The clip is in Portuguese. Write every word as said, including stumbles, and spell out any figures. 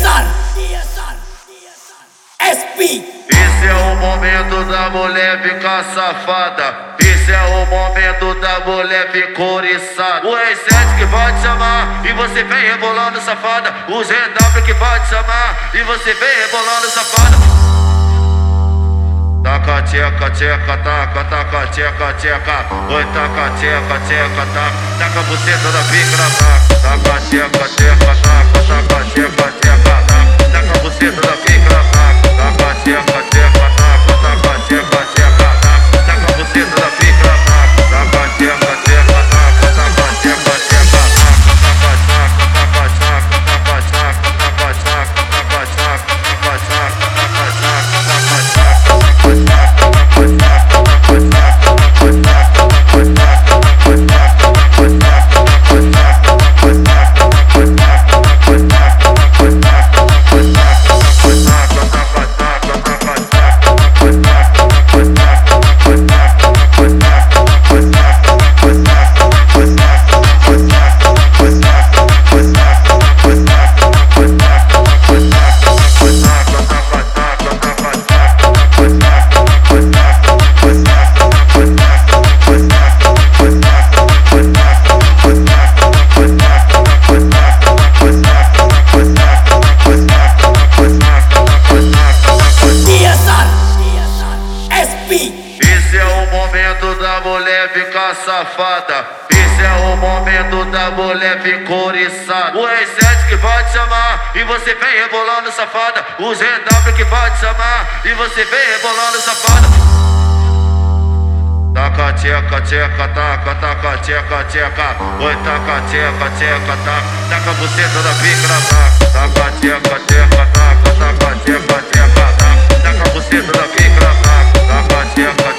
César, S P. Esse é o momento da mulher ficar safada. Esse é o momento da mulher ficar oriçada. O R sete que vai te chamar e você vem rebolando safada. O G W que vai te chamar e você vem rebolando safada. Taca tcheca, tcheca, taca, taca, tcheca, tcheca. Oi, taca tcheca, tcheca, taca. Taca a buceta da pica na taca. Taca tcheca, tcheca, taca, taca tcheca, tcheca, taca. Taca a buceta da pica na taca. Taca tcheca, tcheca, taca, taca tcheca, tcheca, taca. Taca a buceta da pica na taca. Taca tcheca, tcheca, taca, taca tcheca, tcheca, taca. Taca tchaca, taca tchaca, taca tchaca, taca tchaca, taca tchaca, taca tchaca, taca tchaca, taca tchaca. Esse é o momento da mulher ficar safada. Esse é o momento da mulher ficar oriçada. O R sete que vai te chamar e você vem rebolando safada. O G W que vai te chamar e você vem rebolando safada. Taca tcheca, tcheca, taca, taca tcheca, tcheca. Oi, taca tcheca, tcheca, taca. Taca a buceta da pica na taca. Taca tcheca, tcheca, taca, taca tcheca, tcheca, taca. Taca a buceta da pica na taca. Taca tcheca,